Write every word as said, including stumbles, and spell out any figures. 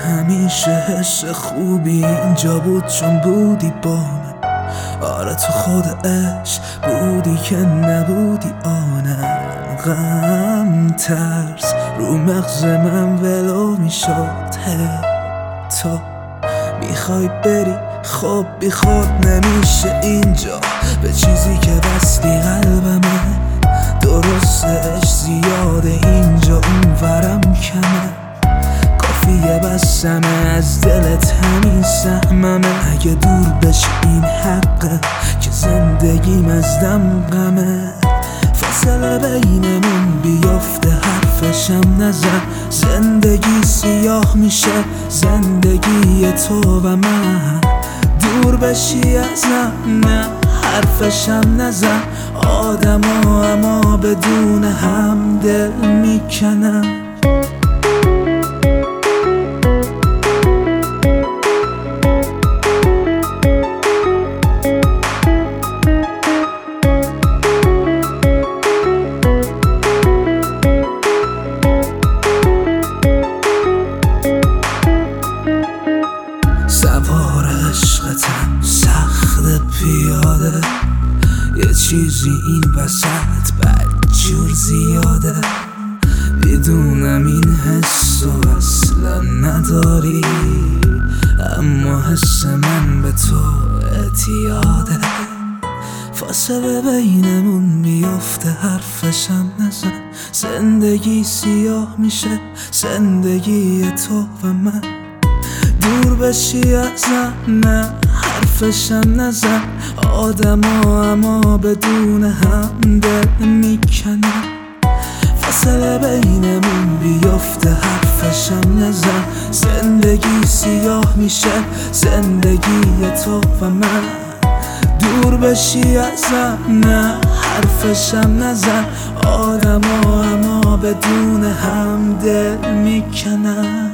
همیشه حس خوبی اینجا بود چون بودی با من. آره تو خود عشق بودی که نبودی آنم. غم ترس رو مغز من ولو میشد. تو میخوای بری خب بی خود نمیشه اینجا به چیزی که بستی قلبمه. درستش زیاده اینجا اون ورم کمه. کافیه بسمه از دلت همین سهممه. اگه دور بشه این حقه که زندگیم از دم غمه. فاصله بینمون بیافته حرفشم نزن. زندگی سیاه میشه زندگی تو و من. دور بشی ازم نه حرفشم نزن. آدم ها اما بدون هم دل میکنم. سوار عشقتم سخت پیاده. یه چیزی این وسط بدجور زیاده. میدونم این حس و اصلا نداری اما حس من به تو اعتیاده. فاصله بینمون بیافته حرفشم نزن. زندگی سیاه میشه زندگی تو و من. دور بشی ازم نه حرفشم نزن. آدم ها اما بدون هم دل میکنم. فاصله بینمون بیافته حرفشم نزن. زندگی سیاه میشه زندگی تو و من. دور بشی ازم نه حرفشم نزن. آدم ها اما بدون هم دل میکنم.